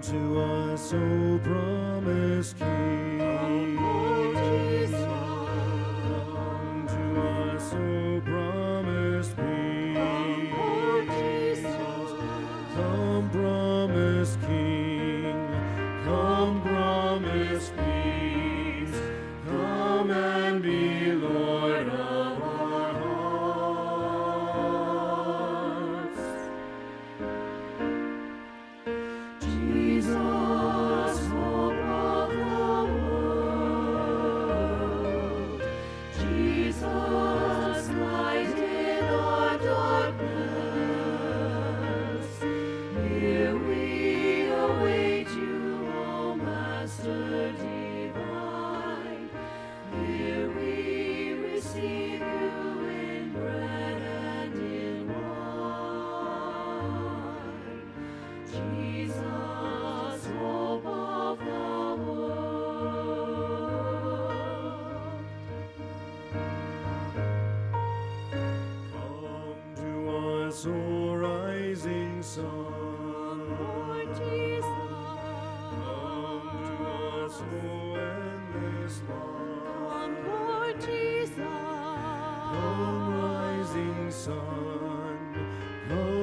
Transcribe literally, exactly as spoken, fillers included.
to us, O promised King. Come to us, O promised peace. Come, promised King. Come, promised peace. Come and be Lord of our hearts. Jesus, hope of the world. Jesus, light in our darkness. Here we await you, O Master divine. Here we receive you in bread and in wine. Jesus, hope of the world. Come to us, O rising sun. Lord Jesus, Come to us, O endless come, light. Lord Jesus. Come, rising sun. Come,